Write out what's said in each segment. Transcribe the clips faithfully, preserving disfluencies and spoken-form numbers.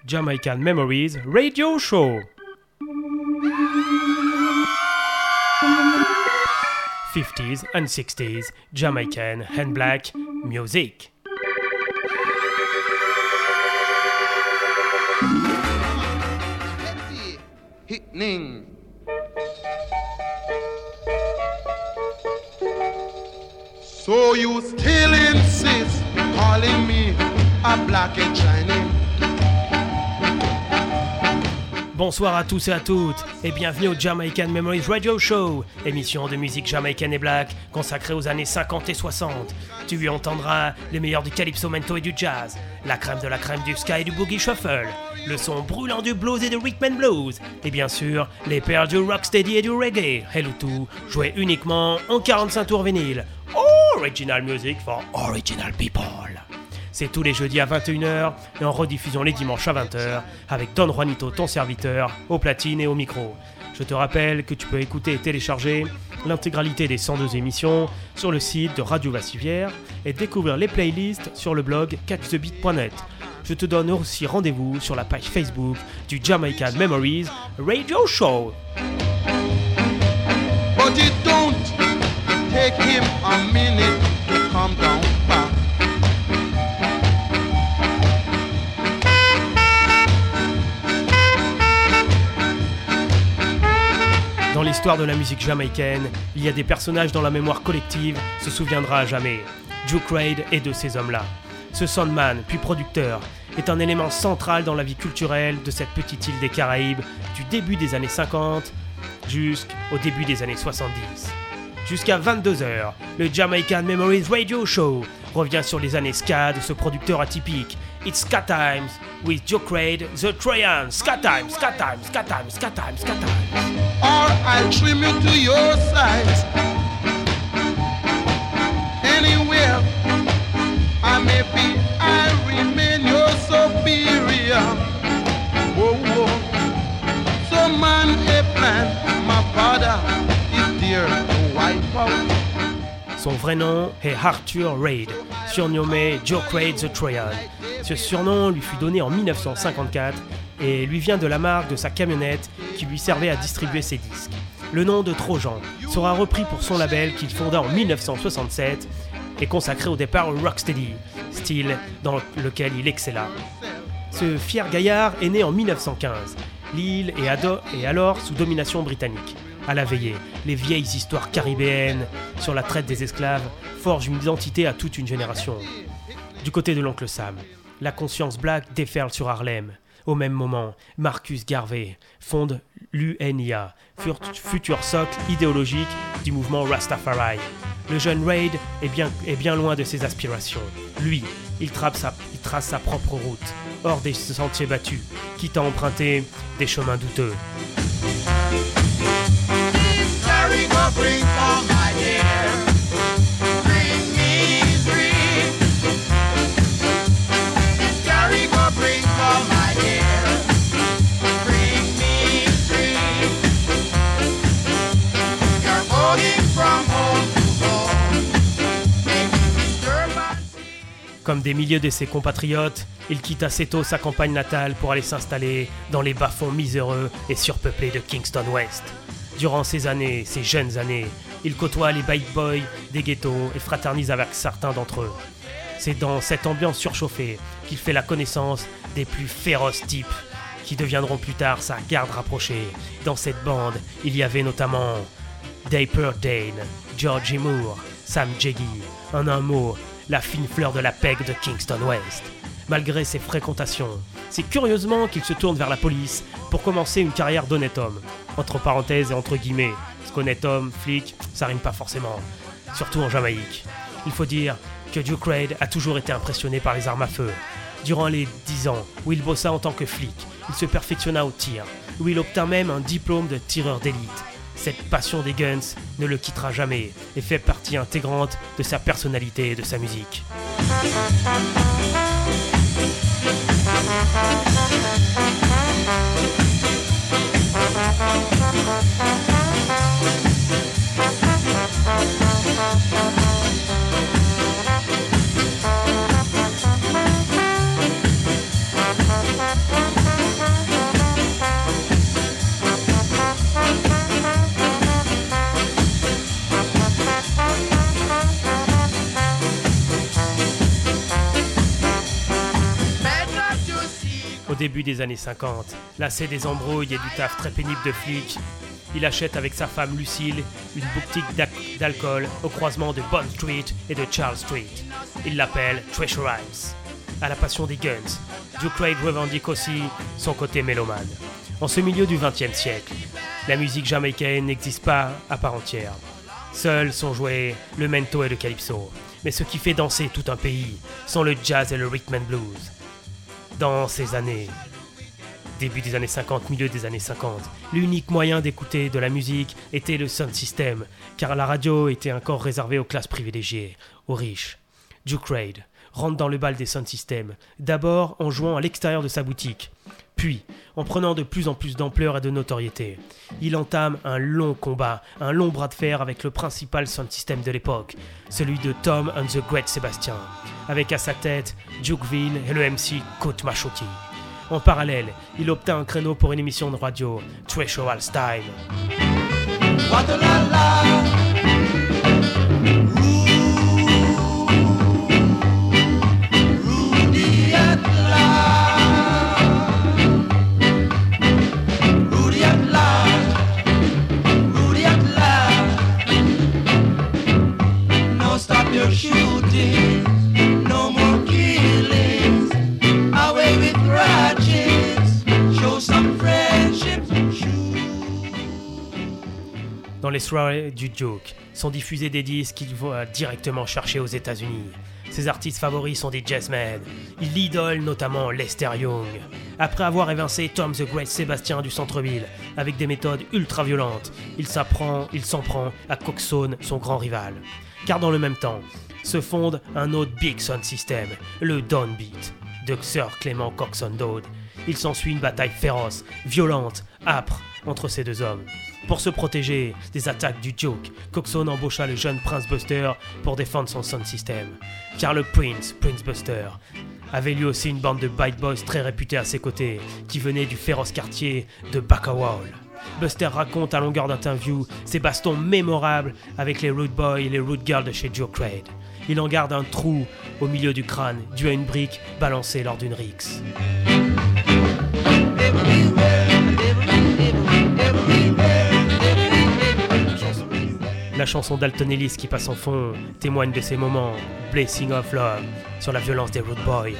Jamaican Memories Radio Show. fifties and sixties Jamaican and black music. Hitning. So you still insist calling me a black and shining. Bonsoir à tous et à toutes et bienvenue au Jamaican Memories Radio Show, émission de musique jamaïcaine et black consacrée aux années cinquante et soixante. Tu y entendras les meilleurs du calypso mento et du jazz, la crème de la crème du ska et du boogie shuffle, le son brûlant du blues et du rhythm and blues, et bien sûr les perles du rocksteady et du reggae, et le tout joué uniquement en quarante-cinq tours vinyle. Original music for original people. C'est tous les jeudis à vingt et une heures et en rediffusion les dimanches à vingt heures avec Don Juanito, ton serviteur, au platine et au micro. Je te rappelle que tu peux écouter et télécharger l'intégralité des cent deux émissions sur le site de Radio Vassivière et découvrir les playlists sur le blog catch the beat point net. Je te donne aussi rendez-vous sur la page Facebook du Jamaican Memories Radio Show. But it don't take him a minute to come down back. Dans l'histoire de la musique jamaïcaine, il y a des personnages dont la mémoire collective se souviendra à jamais. Duke Reid est de ces hommes-là. Ce soundman, puis producteur, est un élément central dans la vie culturelle de cette petite île des Caraïbes du début des années cinquante jusqu'au début des années soixante-dix. Jusqu'à vingt-deux heures, le Jamaican Memories Radio Show revient sur les années ska de ce producteur atypique. It's Ska Times with Duke Reid, The Troyans. Ska Times, Ska Times, Ska Times, Ska Times, Ska Times. Or I'll trim you to your size. Anywhere I may be, I remain your superior. Whoa, whoa. So man a plan, my father is there to wipe out. Son vrai nom est Arthur Reid, surnommé Duke Reid the Troyan. Ce surnom lui fut donné en dix-neuf cent cinquante-quatre et lui vient de la marque de sa camionnette qui lui servait à distribuer ses disques. Le nom de Trojan sera repris pour son label qu'il fonda en dix-neuf cent soixante-sept et consacré au départ au rocksteady, style dans lequel il excella. Ce fier gaillard est né en dix-neuf cent quinze. L'île est, ado- est alors sous domination britannique. À la veillée, les vieilles histoires caribéennes sur la traite des esclaves forgent une identité à toute une génération. Du côté de l'oncle Sam, la conscience black déferle sur Harlem. Au même moment, Marcus Garvey fonde l'U N I A, futur socle idéologique du mouvement Rastafari. Le jeune Reid est bien, est bien loin de ses aspirations. Lui, il trace, sa, il trace sa propre route, hors des sentiers battus, quitte à emprunter des chemins douteux. Bring for my dear, bring me three. Jerry go bring for my dear, bring me three. You're going from home to home, making disturbance. Comme des milliers de ses compatriotes, il quitte assez tôt sa campagne natale pour aller s'installer dans les bas-fonds miséreux et surpeuplés de Kingston West. Durant ces années, ces jeunes années, il côtoie les bad boys des ghettos et fraternise avec certains d'entre eux. C'est dans cette ambiance surchauffée qu'il fait la connaissance des plus féroces types qui deviendront plus tard sa garde rapprochée. Dans cette bande, il y avait notamment Dapper Dane, Georgie Moore, Sam Jaggy, en un mot, la fine fleur de la pègre de Kingston West. Malgré ses fréquentations, c'est curieusement qu'il se tourne vers la police pour commencer une carrière d'honnête homme. Entre parenthèses et entre guillemets, parce qu'honnête homme, flic, ça rime pas forcément, surtout en Jamaïque. Il faut dire que Duke Reid a toujours été impressionné par les armes à feu. Durant les dix ans où il bossa en tant que flic, il se perfectionna au tir, où il obtint même un diplôme de tireur d'élite. Cette passion des guns ne le quittera jamais et fait partie intégrante de sa personnalité et de sa musique. Au début des années cinquante, lassé des embrouilles et du taf très pénible de flic, il achète avec sa femme Lucille une boutique d'ac- d'alcool au croisement de Bond Street et de Charles Street. Il l'appelle Treasure Isles. À la passion des guns, Duke Reid revendique aussi son côté mélomane. En ce milieu du vingtième siècle, la musique jamaïcaine n'existe pas à part entière. Seuls sont joués le mento et le calypso. Mais ce qui fait danser tout un pays sont le jazz et le rhythm and blues. Dans ces années, début des années cinquante, milieu des années cinquante, l'unique moyen d'écouter de la musique était le sound system, car la radio était encore réservée aux classes privilégiées, aux riches. Duke Reid rentre dans le bal des sound systems, d'abord en jouant à l'extérieur de sa boutique, puis en prenant de plus en plus d'ampleur et de notoriété. Il entame un long combat, un long bras de fer avec le principal sound system de l'époque, celui de Tom and the Great Sebastian, avec à sa tête Dukeville et le M C Count Machoki. En parallèle, il obtint un créneau pour une émission de radio, Treasure Isles Time. Dans les soirées du Duke, sont diffusés des disques qu'il va directement chercher aux États-Unis. Ses artistes favoris sont des jazzmen. Il idole notamment Lester Young. Après avoir évincé Tom the Great Sebastian du centre-ville avec des méthodes ultra violentes, il s'apprend, il s'en prend à Coxsone, son grand rival. Car dans le même temps, se fonde un autre big sound system, le Downbeat, de Sir Clement Coxsone Dodd. Il s'ensuit une bataille féroce, violente, âpre entre ces deux hommes. Pour se protéger des attaques du Duke, Coxsone embaucha le jeune Prince Buster pour défendre son sound system. Car le Prince, Prince Buster, avait lui aussi une bande de bad boys très réputés à ses côtés, qui venaient du féroce quartier de Bacawal. Buster raconte à longueur d'interview ses bastons mémorables avec les Rude Boys et les Rude Girls de chez Duke Reid. Il en garde un trou au milieu du crâne, dû à une brique balancée lors d'une rixe. La chanson d'Alton Ellis qui passe en fond témoigne de ces moments, Blessing of Love, sur la violence des Rude Boys.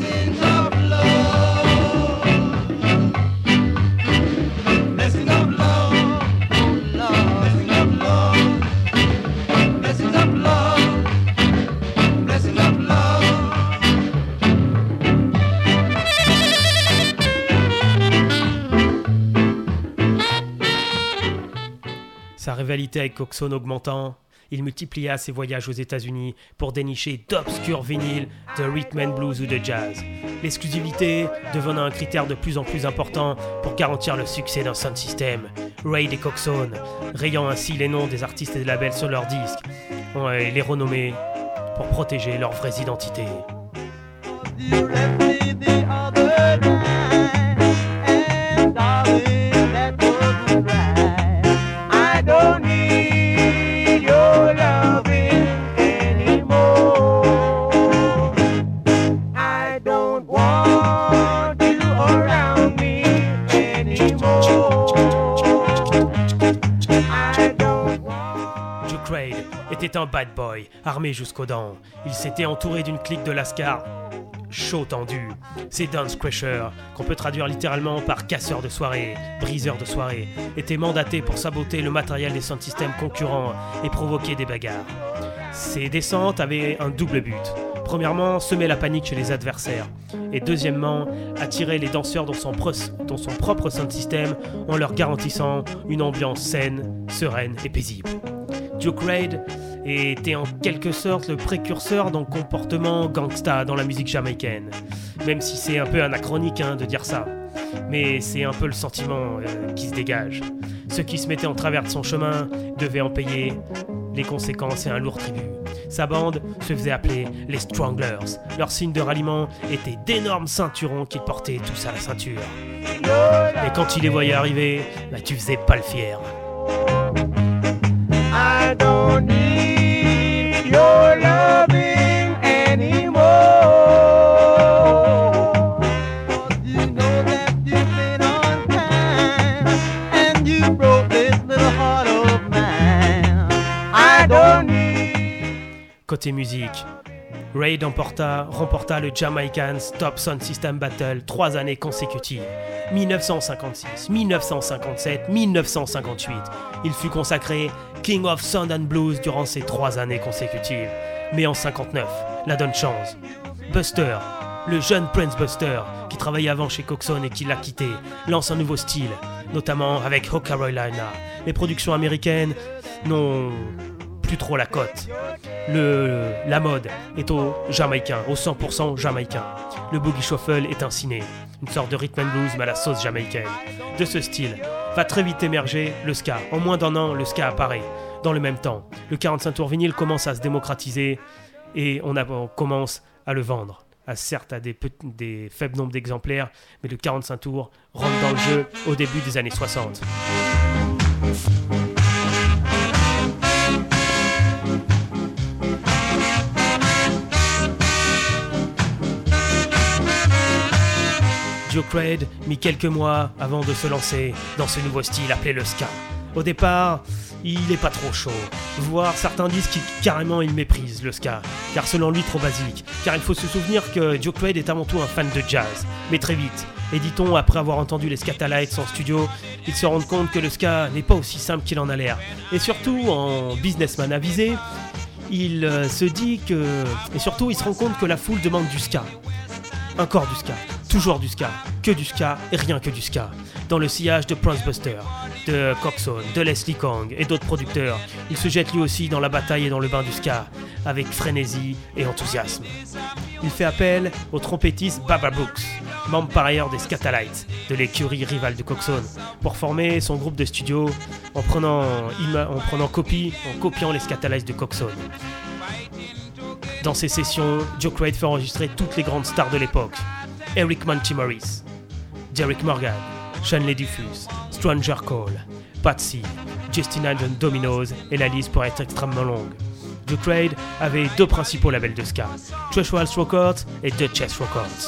Sa rivalité avec Coxsone augmentant, il multiplia ses voyages aux États-Unis pour dénicher d'obscurs vinyles de rhythm and blues ou de jazz. L'exclusivité devenant un critère de plus en plus important pour garantir le succès d'un sound system. Reid et Coxsone, rayant ainsi les noms des artistes et des labels sur leurs disques, ont les renommés pour protéger leurs vraies identités. Était un bad boy, armé jusqu'aux dents. Il s'était entouré d'une clique de lascars chaud tendu. Ces dance crashers, qu'on peut traduire littéralement par casseurs de soirée, briseurs de soirée, étaient mandatés pour saboter le matériel des sound systems concurrents et provoquer des bagarres. Ces descentes avaient un double but. Premièrement, semer la panique chez les adversaires. Et deuxièmement, attirer les danseurs dans son, pro- dans son propre sound system en leur garantissant une ambiance saine, sereine et paisible. Duke Reid était en quelque sorte le précurseur d'un comportement gangsta dans la musique jamaïcaine. Même si c'est un peu anachronique hein, de dire ça. Mais c'est un peu le sentiment euh, qui se dégage. Ceux qui se mettaient en travers de son chemin devaient en payer les conséquences et un lourd tribut. Sa bande se faisait appeler les Stranglers. Leur signe de ralliement était d'énormes ceinturons qu'ils portaient tous à la ceinture. Et quand tu les voyais arriver, bah, tu faisais pas le fier. I don't need your loving anymore. You know Côté musique, Raid emporta, remporta le Jamaican's Top Sound System Battle trois années consécutives. dix-neuf cent cinquante-six, dix-neuf cent cinquante-sept, dix-neuf cent cinquante-huit. Il fut consacré King of Sound and Blues durant ces trois années consécutives. Mais en cinquante-neuf, la donne change. Buster, le jeune Prince Buster, qui travaillait avant chez Coxsone et qui l'a quitté, lance un nouveau style, notamment avec Ho Carolina. Les productions américaines n'ont plus trop la cote. Le, la mode est au jamaïcain, au cent pour cent jamaïcain. Le boogie shuffle est un ciné, une sorte de rhythm and blues mais à la sauce jamaïcaine. De ce style va très vite émerger le ska. En moins d'un an, le ska apparaît. Dans le même temps, le quarante-cinq tours vinyle commence à se démocratiser et on, a, on commence à le vendre. À, certes à des, petits, des faibles nombres d'exemplaires, mais le quarante-cinq tours rentre dans le jeu au début des années soixante. Duke Reid mit quelques mois avant de se lancer dans ce nouveau style appelé le ska. Au départ, il est pas trop chaud, voire certains disent qu'il carrément il méprise le ska, car selon lui trop basique, car il faut se souvenir que Duke Reid est avant tout un fan de jazz, mais très vite, et dit-on après avoir entendu les Skatalites en studio, il se rend compte que le ska n'est pas aussi simple qu'il en a l'air, et surtout en businessman avisé, il euh, se dit que, et surtout il se rend compte que la foule demande du ska, encore du ska, toujours du ska, que du ska et rien que du ska. Dans le sillage de Prince Buster, de Coxsone, de Leslie Kong et d'autres producteurs, il se jette lui aussi dans la bataille et dans le bain du ska, avec frénésie et enthousiasme. Il fait appel au trompettiste Baba Brooks, membre par ailleurs des Skatalites, de l'écurie rivale de Coxsone, pour former son groupe de studio en prenant, en prenant copie, en copiant les Skatalites de Coxsone. Dans ces sessions, Duke Reid fait enregistrer toutes les grandes stars de l'époque. Eric Monty Morris, Derrick Morgan, Shanley Dufus, Stranger Cole, Patsy, Justin and the Dominoes et la liste pourrait être extrêmement longue. Duke Reid avait deux principaux labels de ska, Threshold Records et Duchess Records.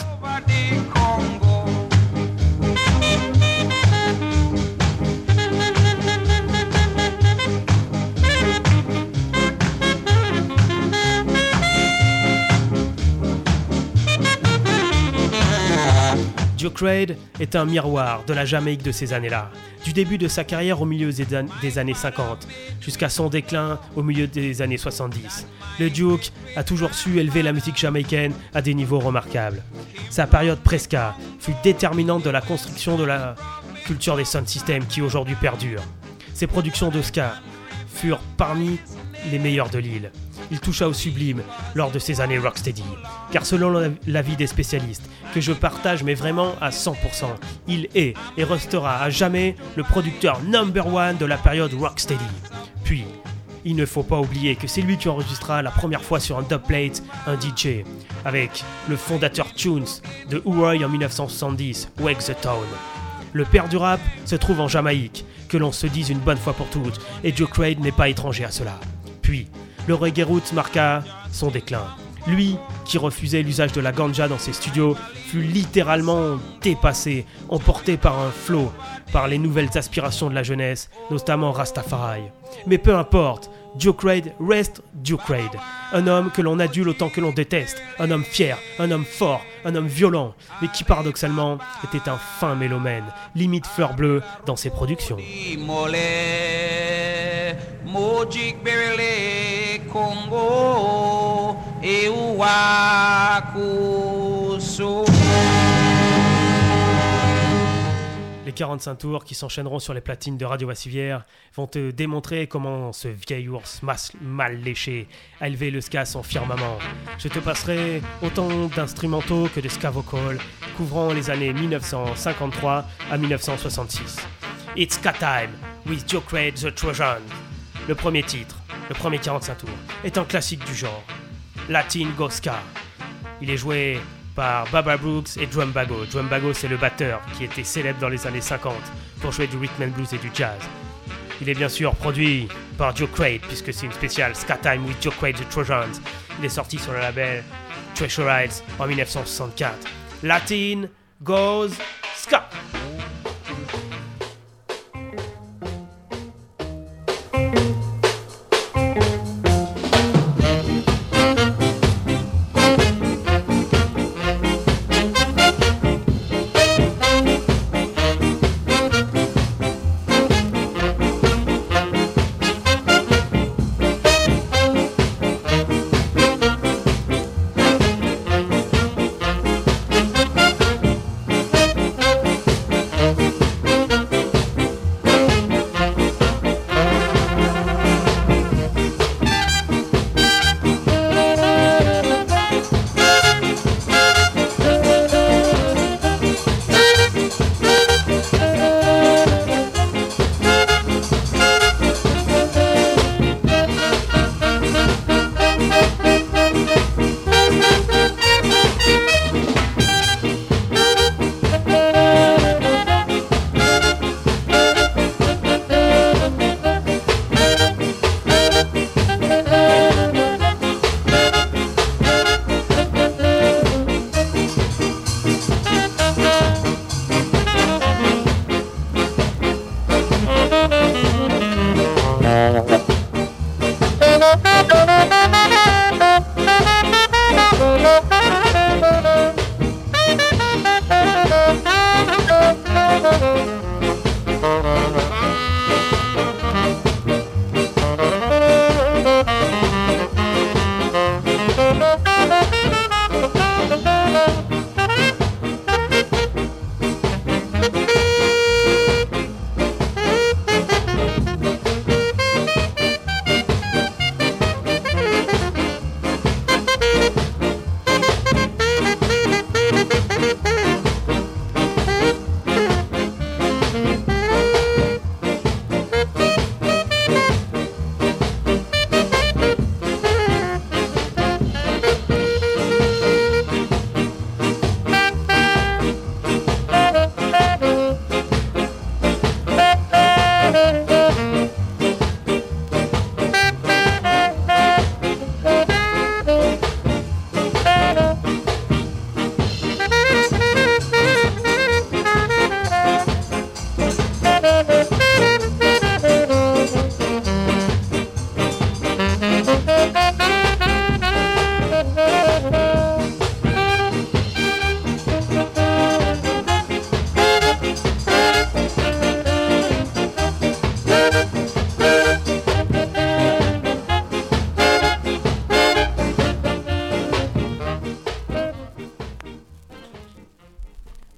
Duke Reid est un miroir de la Jamaïque de ces années-là, du début de sa carrière au milieu des années cinquante, jusqu'à son déclin au milieu des années soixante-dix. Le Duke a toujours su élever la musique jamaïcaine à des niveaux remarquables. Sa période pré-ska fut déterminante de la construction de la culture des sound systems qui aujourd'hui perdure. Ses productions de ska furent parmi les meilleures de l'île. Il toucha au sublime lors de ses années rocksteady. Car selon l'avis des spécialistes, que je partage mais vraiment à cent pour cent, il est et restera à jamais le producteur number one de la période rocksteady. Puis, il ne faut pas oublier que c'est lui qui enregistra la première fois sur un dubplate un D J, avec le fondateur Tunes de Huey en dix-neuf cent soixante-dix, Wake the Town. Le père du rap se trouve en Jamaïque, que l'on se dise une bonne fois pour toutes, et Duke Reid n'est pas étranger à cela. Puis, le reggae roots marqua son déclin. Lui, qui refusait l'usage de la ganja dans ses studios, fut littéralement dépassé, emporté par un flot, par les nouvelles aspirations de la jeunesse, notamment Rastafari. Mais peu importe, Duke Reid reste Duke Reid. Un homme que l'on adule autant que l'on déteste, un homme fier, un homme fort, un homme violent, mais qui paradoxalement était un fin mélomane, limite fleur bleue dans ses productions. Mojik Berele Congo et Ouakuso. Les quarante-cinq tours qui s'enchaîneront sur les platines de Radio Bassivière vont te démontrer comment ce vieil ours mas- mal léché a élevé le ska à son firmament. Je te passerai autant d'instrumentaux que de ska vocal couvrant les années dix-neuf cent cinquante-trois à dix-neuf cent soixante-six. It's Ska Time with Duke Reid the Trojan. Le premier titre, le premier quarante-cinq tours, est un classique du genre, Latin Go Ska. Il est joué par Baba Brooks et Drumbago. Drumbago, c'est le batteur qui était célèbre dans les années cinquante pour jouer du rhythm and blues et du jazz. Il est bien sûr produit par Duke Reid, puisque c'est une spéciale Ska Time with Duke Reid the Trojans. Il est sorti sur le label Treasure Rides en dix-neuf cent soixante-quatre. Latin Goes Ska.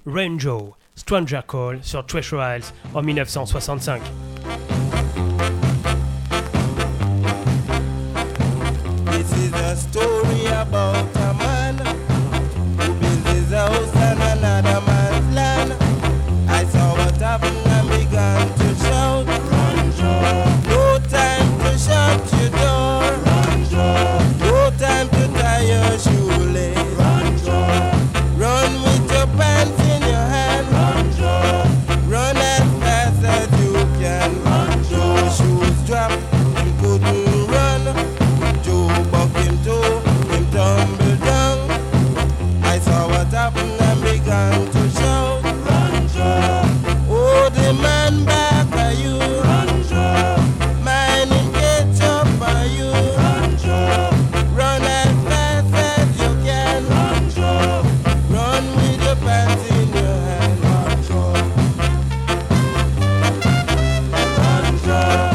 Ranjo, Stranger Call sur Treasure Isles en mille neuf cent soixante-cinq. This is a story about a man who built his house on another man's land. I saw what happened and began to shout. Run, Joe. No time to shut your door. Run, Joe. No time to tie your shoelace. Run, Joe. Run with your pants in your hand. Run, Joe. Run as fast as you can. Run, Joe. Shoes drop, he couldn't run. Joe buck him too, him tumble down. I saw what happened and began to shout. Run, Joe. Oh, the man back are you. Run, Joe. Mine and catch up are you. Run, Joe. Run as fast as you can. Run, Joe. Run with your pants in your hand. Run, Joe. Run, Joe.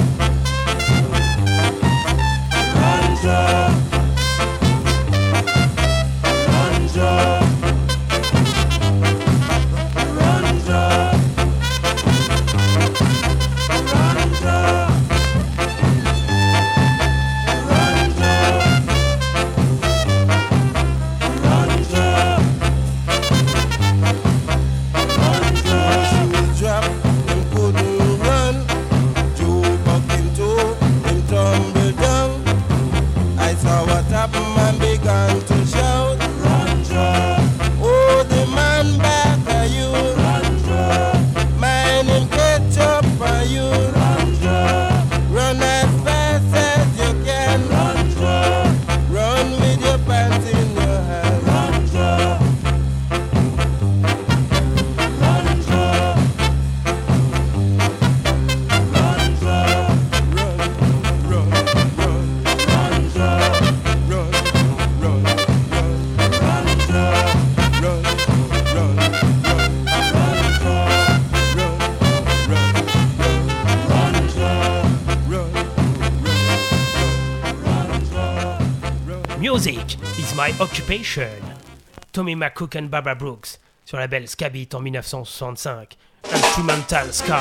Run, Joe. Run, Joe. Run, Joe. Run, Joe. Run, Joe. Run, Joe. Run, Joe. Shoes drop, him couldn't run. Joe buck him too, him tumble down. I saw what happened and began to shout. Run, Joe. Oh, the man back are you. Run, Joe. Mine and catch up are you. Run, Joe. Run as fast as you can. Run, Joe. Run with your pants in your hand. Run, Joe. Run, Joe. Run, Joe. Run, run, run. Run, Joe. Run, run, run. Run, Joe. Run, run, run. Run, Joe. Run, run, run. Run, Joe. Run, run, run. Run, Joe. Run. Music is my occupation. Tommy McCook and Barbara Brooks sur la label Skabit en mille neuf cent soixante-cinq. Instrumental Ska.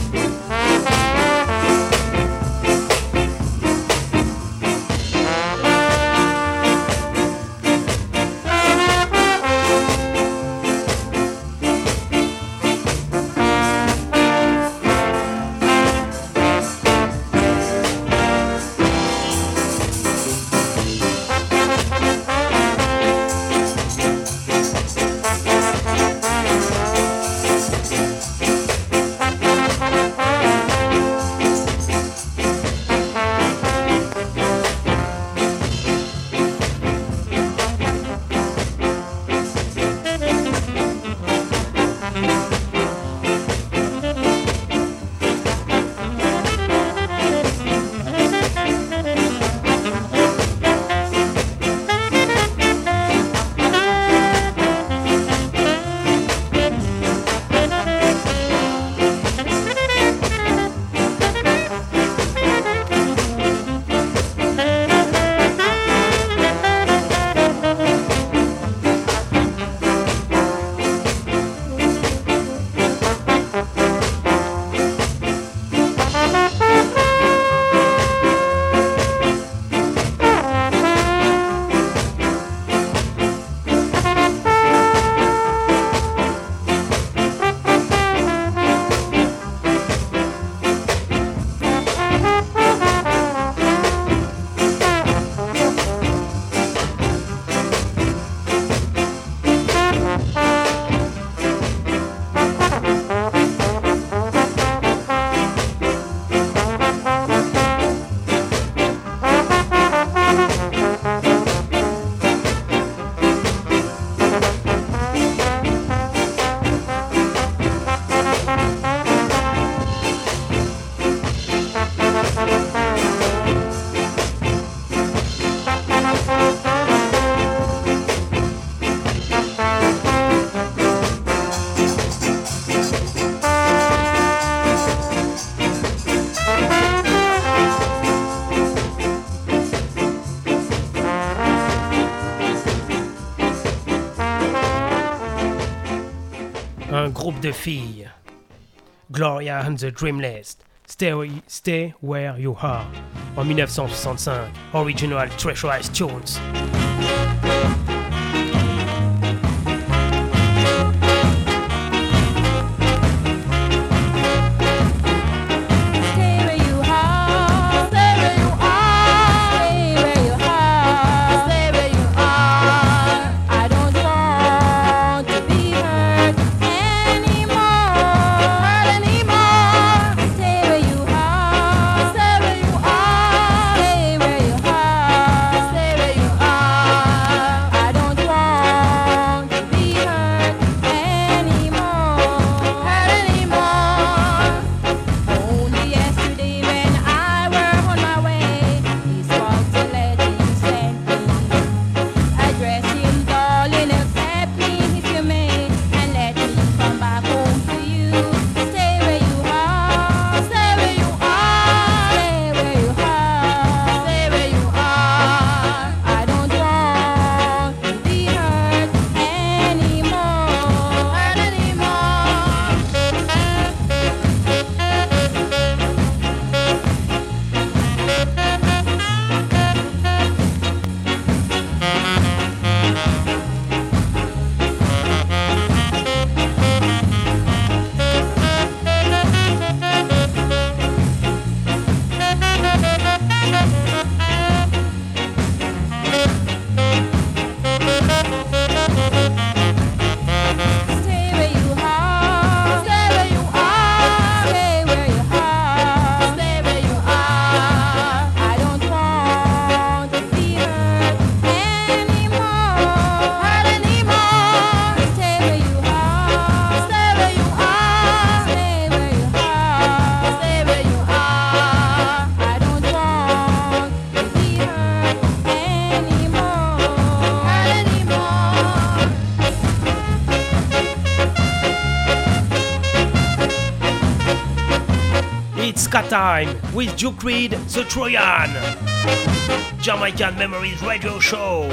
Run, un groupe de filles. Gloria and the Dreamless, Stay, Stay Where You Are, en dix-neuf cent soixante-cinq, Original Treasurized Tunes. Ska Time with Duke Reid, the Trojan. Jamaican Memories Radio Show.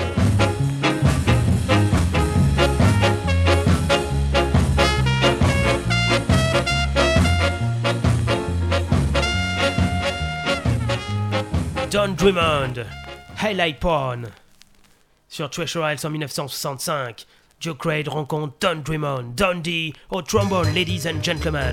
Don Drummond, Highlight Porn. Sur Treasure Isles en dix-neuf cent soixante-cinq, Duke Reid rencontre Don Drummond, Don D au trombone, ladies and gentlemen.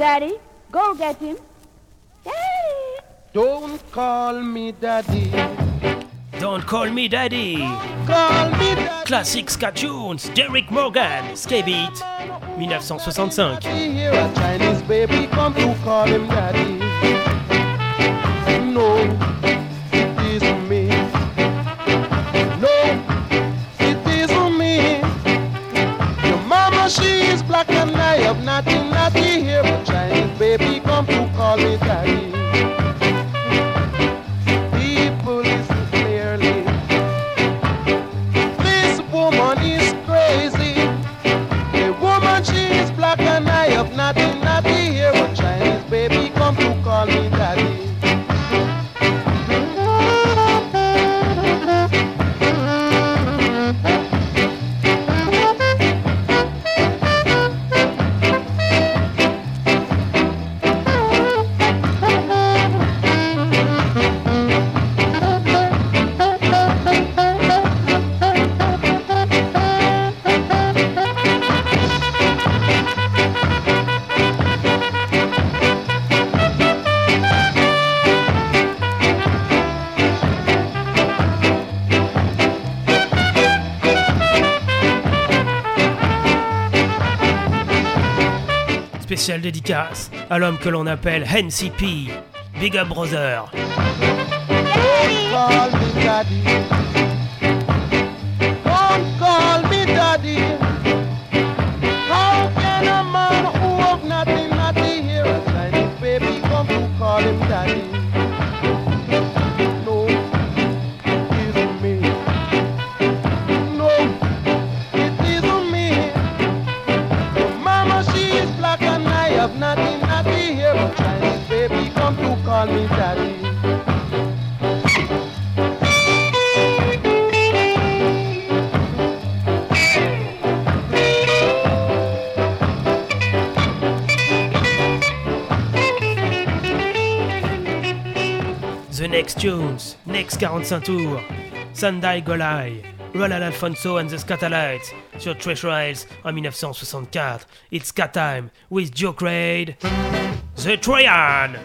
Daddy. Go get him. Daddy. Don't call me daddy. Don't Call Me Daddy. Call me daddy. Classic ska tunes, Derrick Morgan, Skybeat, dix-neuf soixante-cinq. Hear a Chinese baby come to call him daddy. No, it isn't me. No, it isn't me. Your mama, she is black and I have nothing, nothing. Hear a Chinese baby come to call me daddy. People listen clearly. This woman is crazy. The woman, she is black and I have nothing, nothing. Hear a Chinese baby come to call me daddy. Spéciale dédicace à l'homme que l'on appelle N C P, Big Up Brother. Don't call me daddy. Don't call me daddy. How can a man who have nothing, nothing hear a Chinese baby come to call him daddy? No, it isn't me. No, it isn't me. Your mama, she is black and I have nothing, nothing hear a Chinese baby come to call me daddy. The Next Tunes, Next quarante-cinq tours, Sandai Golai, Roland Alfonso and the Scatalites sur Treasure Isles en dix-neuf soixante-quatre. It's Ska Time with Joe Craig, The Troyan.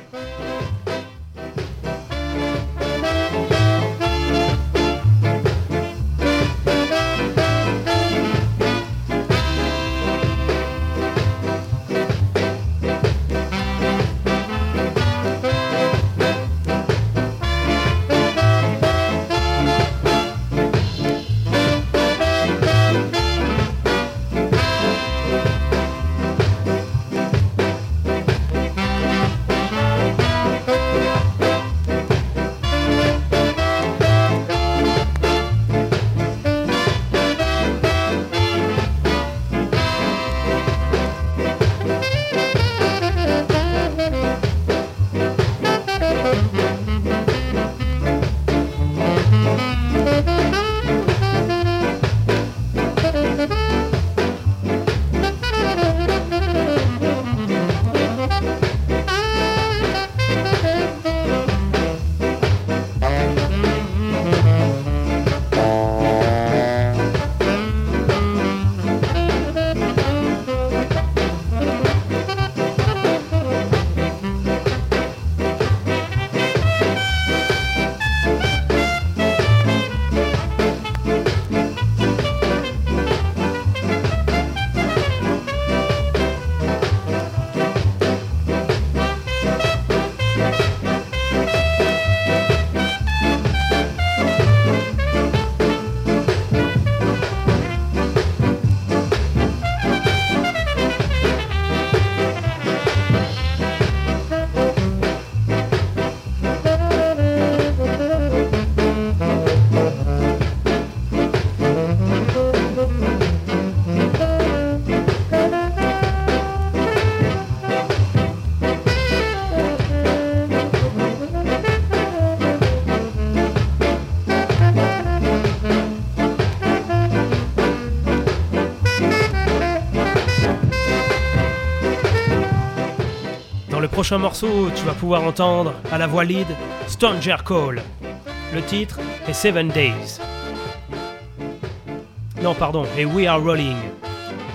Dans le prochain morceau, tu vas pouvoir entendre à la voix lead Stranger Call. Le titre est Seven Days. Non, pardon, et We Are Rolling.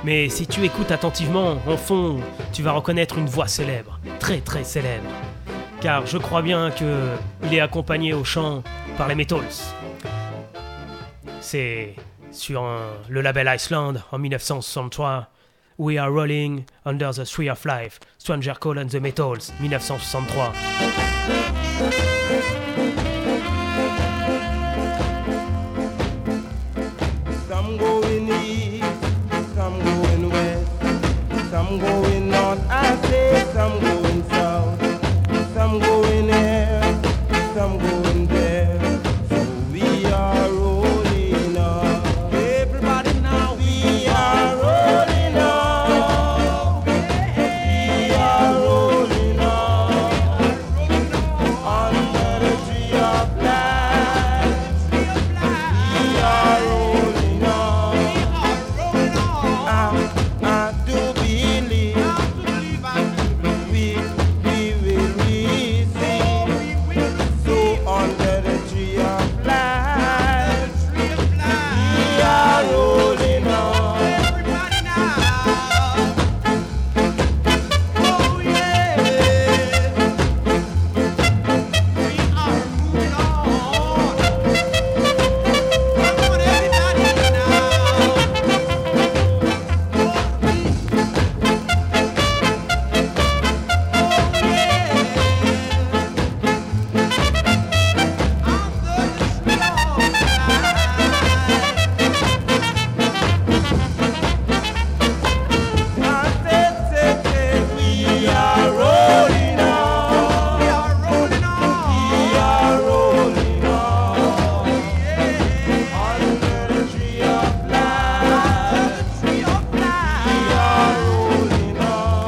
Mais si tu écoutes attentivement, en fond, tu vas reconnaître une voix célèbre, très très célèbre. Car je crois bien qu'il est accompagné au chant par les Metals. C'est sur un- le label Iceland en mille neuf cent soixante-trois. We Are Rolling Under the Tree of Life, Stranger Call and the Metals, mille neuf cent soixante-trois. Some going east, some going west, some going north, I say some going south, some going here, some going there. So we are rolling on. Everybody now, we are rolling on. We are rolling on. Under the tree of life. We are rolling on. I, I do believe we, we will receive. So under the tree of life, we are rolling on. Oh yeah, we are moving on. Come on, everybody now. We are rolling on. We are rolling on. We are rolling on. Under the tree of life. We are rolling on.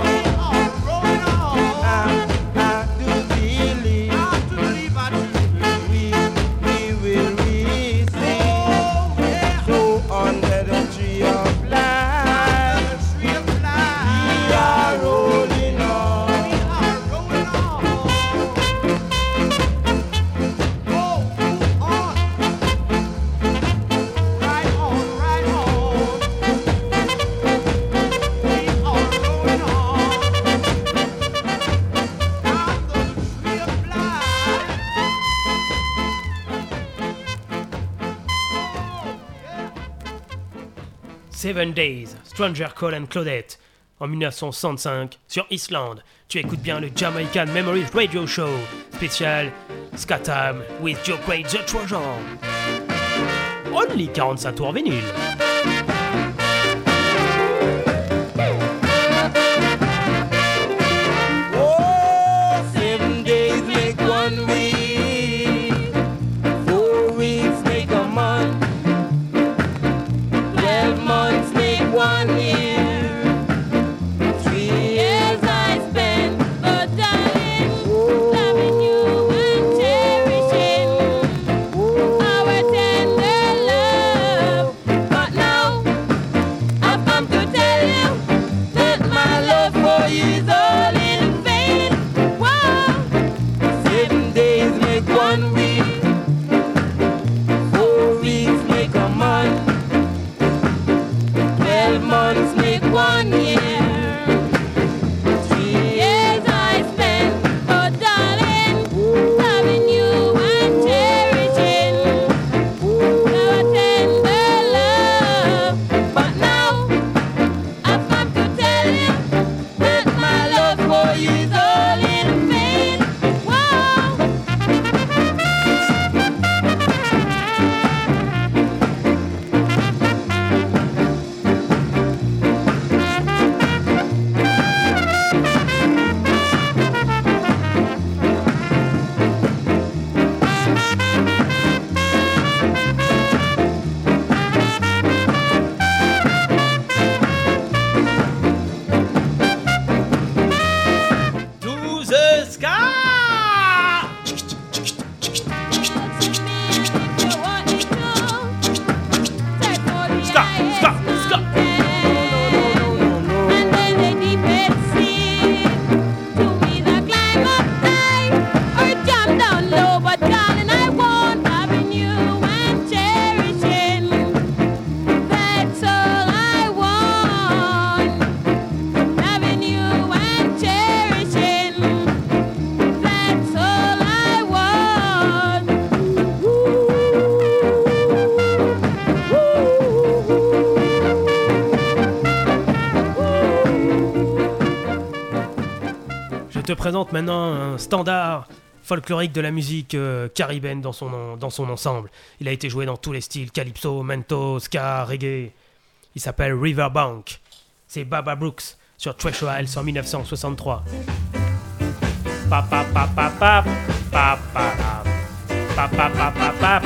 I, I do believe we, we will receive. So under the tree of life, we are rolling on. Right on, right on. We are rolling on. Under the tree of life. Seven Days, Stranger Call and Claudette, en mille neuf cent soixante-cinq, sur Islande. Tu écoutes bien le Jamaican Memories Radio Show, spécial Ska Time with Joe Quaid the Trojan. Only quarante-cinq tours vinyle. Oh, seven days make one week, four weeks make a month, twelve months make one year, three years I spent, but darling, loving you and cherishing our tender love. But now te présente maintenant un standard folklorique de la musique euh, caribéenne dans son, dans son ensemble. Il a été joué dans tous les styles, calypso, mento, ska, reggae. Il s'appelle Riverbank. C'est Baba Brooks sur Treasure Isles en dix-neuf cent soixante-trois. Pa pa pa pa pa pa pa pa pa pa pa pa pa